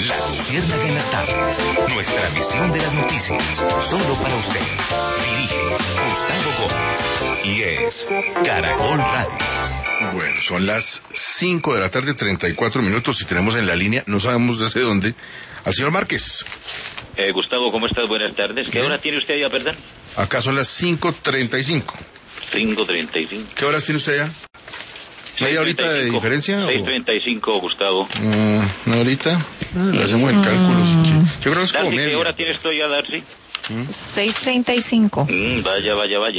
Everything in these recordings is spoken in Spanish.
La Luciérnaga en las tardes. Nuestra visión de las noticias. Solo para usted. Dirige Gustavo Gómez. Y es Caracol Radio. Bueno, son las 5 de la tarde, 34 minutos, y tenemos en la línea, no sabemos desde dónde, al señor Márquez. Gustavo, ¿cómo estás? Buenas tardes. ¿Qué hora tiene usted allá, perdón? Acá son las 5:35. 5:35. ¿Qué horas tiene usted allá? ¿Media horita de diferencia? 6:35, Gustavo. ¿Una horita? Le hacemos el cálculo. Yo creo que es como Darcy, media. ¿qué hora tienes tú allá, Darcy? 6:35. Vaya.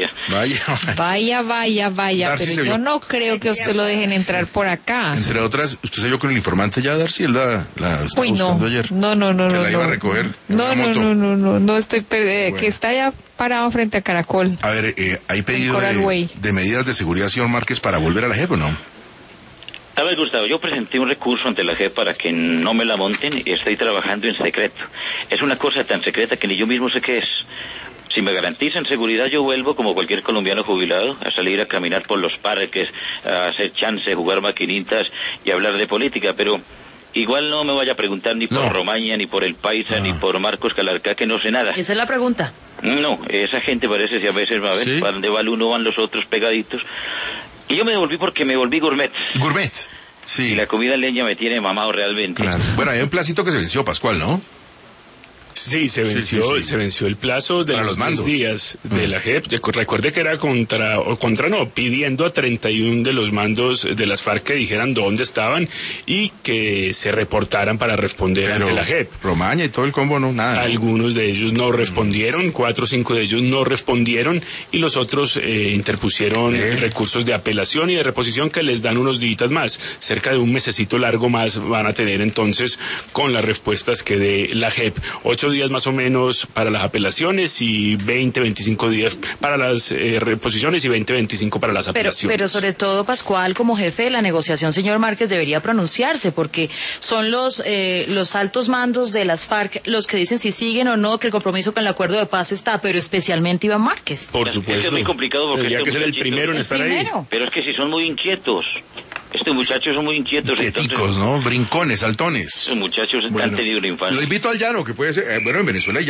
Vaya, Darcy pero se yo vio. no creo que usted lo dejen entrar por acá. Entre otras, ¿usted se vio con el informante ya, Darcy? Él la estaba Uy, no. buscando ayer. No. Que la iba a recoger. en No, una moto. no estoy perdida. Bueno. Que está ya parado frente a Caracol. A ver, ¿hay pedido Coral Way. de medidas de seguridad, señor Márquez, para volver a la JEP o no? A ver, Gustavo, yo presenté un recurso ante la JEP para que no me la monten y estoy trabajando en secreto. Es una cosa tan secreta que ni yo mismo sé qué es. Si me garantizan seguridad, yo vuelvo como cualquier colombiano jubilado a salir a caminar por los parques, a hacer chance, jugar maquinitas y hablar de política, pero igual no me vaya a preguntar ni por Romaña, ni por el Paisa, ni por Marcos Calarcá, que no sé nada. Esa es la pregunta. No, esa gente parece si a veces va a ver ¿Sí? para dónde va el uno van los otros pegaditos. Y yo me devolví porque me volví gourmet. Gourmet. Sí. Y la comida leña me tiene mamado realmente. Claro. Bueno, hay un placito que se venció, Pascual, ¿no? Sí, se venció el plazo de Para los los mandos. 10 días de la JEP. Recuerde que era pidiendo a 31 de los mandos de las FARC que dijeran dónde estaban y que se reportaran para responder Pero ante la JEP. Romaña y todo el combo, no, nada. Algunos de ellos no respondieron, 4 o 5 de ellos no respondieron y los otros interpusieron recursos de apelación y de reposición que les dan unos días más. Cerca de un mesecito largo más van a tener entonces con las respuestas que dé la JEP. 8 días más o menos para las apelaciones y 25 días para las reposiciones y 25 para las apelaciones. Pero sobre todo, Pascual, como jefe de la negociación, señor Márquez, debería pronunciarse, porque son los altos mandos de las FARC los que dicen si siguen o no, que el compromiso con el acuerdo de paz está, pero especialmente Iván Márquez. Por Es supuesto. que es muy complicado porque Tendría que estos ser el muchachitos- primero en estar ahí. Pero es que si son muy inquietos. Estos muchachos son muy inquietos. Quieticos, entonces, ¿no? Brincones, saltones. estos muchachos Bueno, han tenido una infancia. lo invito al llano, que puede ser, bueno, en Venezuela ya